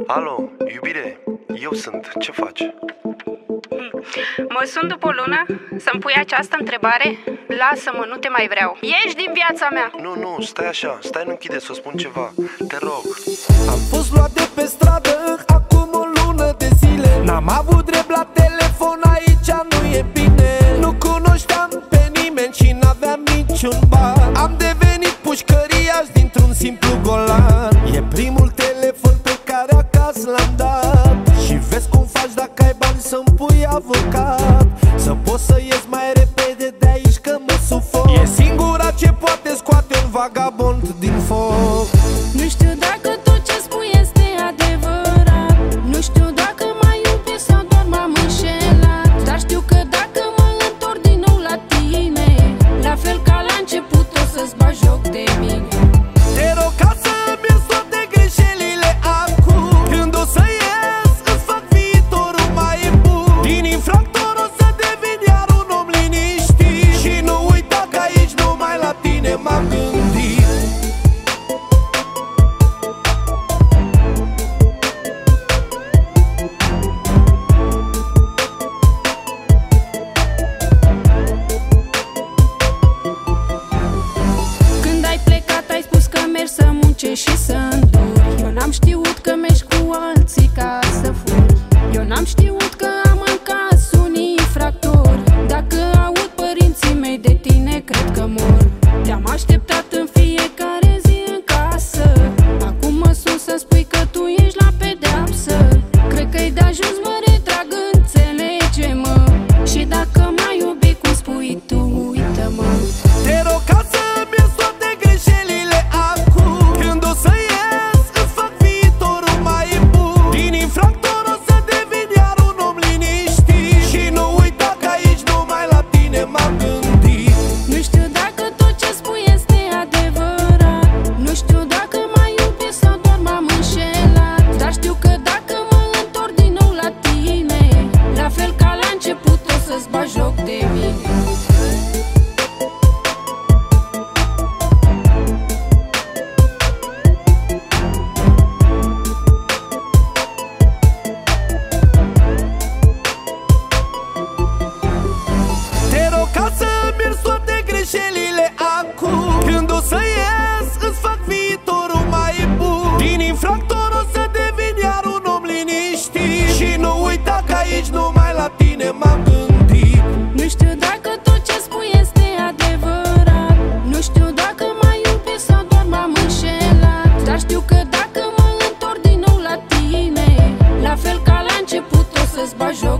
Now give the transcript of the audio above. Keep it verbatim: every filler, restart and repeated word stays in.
Alo, iubire, eu sunt, ce faci? Mă sun după o lună să-mi pui această întrebare? Lasă-mă, nu te mai vreau. Ieși din viața mea. Nu, nu, stai așa, stai, nu închide, să spun ceva. Te rog. Am fost luat de pe stradă acum o lună de zile. N-am avut drept la telefon, aici nu e bine. Nu cunoșteam pe nimeni și n-aveam niciun ban. Am devenit pușcăriaș dintr-un simplu golan. E primul telefon pe care acasă l-am dat. Și vezi cum faci dacă ai bani să-mi pui avocat, să poți să ies mai repede de aici că mă sufoc. E singura ce poate scoate un vagabond din foc. Nu știu dacă tot ce spui este adevărat. Nu știu dacă mai iubi sau doar m-am înșelat. Dar știu că dacă mă întorc din nou la tine, la fel ca la început o să-ți bagi joc de mine. Te rog ca să-mi ierzi toate greșelile acum. Când o să ies, îți fac viitorul mai bun. Din infractor o să devin iar un om liniștit. Și nu uita că aici numai la tine m-am gândit. Când ai plecat ai spus că mergi să muncești și să înduri. Eu n-am știut că mergi cu alții ca să furi. Eu n-am știut că am în casă un infractor. Dacă aud părinții mei de tine, cred că mor. Te-am așteptat în fiecare zi în casă. Acum mă sun să spui că tu ești la pedeapsă. Cred că-i de ajuns, mă retrag, înțelege-mă. Și dacă m-ai iubi cum spui tu, uită-mă. Te rog ca să-mi ierzi toate greșelile acum. Când o să ies, îți fac viitorul mai bun. Din infractor o să devin iar un om liniștit. Și nu uita că aici numai la tine m-am gândit. Nu știu dacă tot ce spui este adevărat. Nu știu dacă m-ai iubi sau doar m-am înșelat. Dar știu că dacă mă întorc din nou la tine, la fel ca la început o să-ți bagi joc de mine. Te rog ca să-mi ierzi toate greșelile acum. Când o să ies, îți fac viitorul mai bun. Din infractor o să devin iar un om liniștit. Și nu uita că aici numai la tine m-am gândit. Nu știu dacă tot ce spui este adevărat. Nu știu dacă m-ai iubi sau doar m-am înșelat. Dar știu că dacă mă întorc din nou la tine, la fel ca la început o să-ți bagi joc